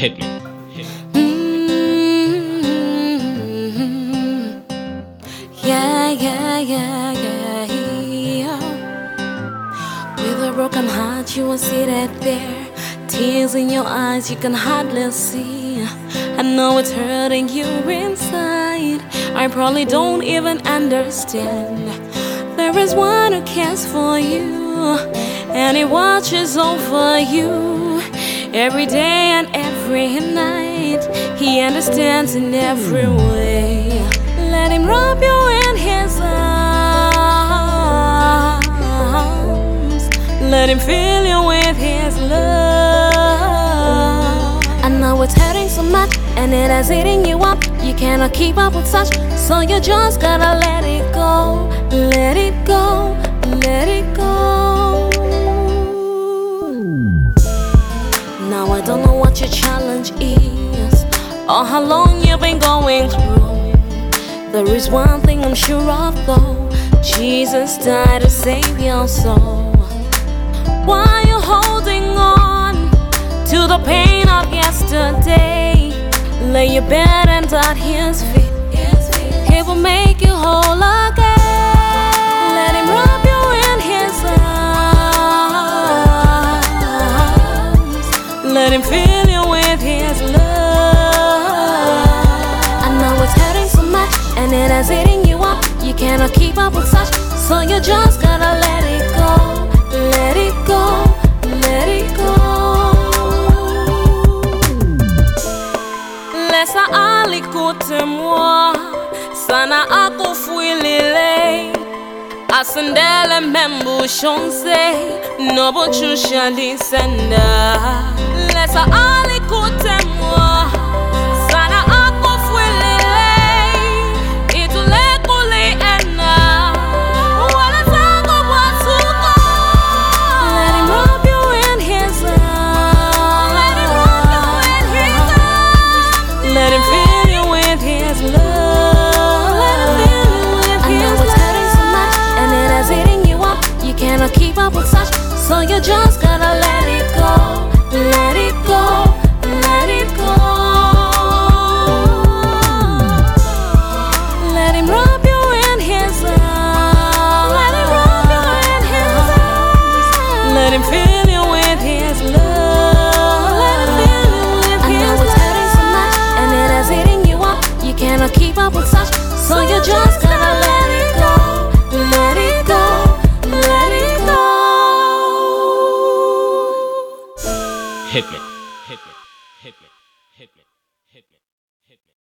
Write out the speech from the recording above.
Hit me. Yeah, yeah, yeah, yeah. With a broken heart, you are seated there. Tears in your eyes, you can hardly see. I know it's hurting you inside. I probably don't even understand. There is one who cares for you, and he watches over you every day and every night. He understands in every way. Let him wrap you in his arms. Let him fill you with his love. I know it's hurting so much, and it has eating you up. You cannot keep up with such, so you just gotta let it go. Let it go, let it go. Now I don't know what your challenge is, or how long you've been going through. There is one thing I'm sure of though, Jesus died to save your soul. Why are you holding on to the pain of yesterday? Lay your burdens at his feet. He will make you whole again. Let him wrap you in his arms. Let him fill you with his love. I know it's hurting so much, and it has eating you up. You cannot keep up with such, so you just gotta let it go. Let it go, let it go. Laisse alikute-moi, sana akufuilile. Asendele membu shonse, nobo chusha lisenda. Laisse alikute-moi, sana akufuilile. Itule kuli ena, wala zango wasuko. Let him wrap you in his arms. Let him wrap you in his arms. Let him fill you with his love. Let him fill you with his love. I know it's hurting so much, and it has eating you up. You cannot keep up with such, so you just gotta let it go. Let it go, let it go. Let him wrap you in his arms. Let him wrap you in his arms. Let him fill you with his love. Let him fill you with his love. I know it's hurting so much, and it has eating you up. You cannot keep up with such, so you just gotta let it go. Let it go, let it go. Hit me. Hit me. Hit me. Hit me. Hit me. Hit me.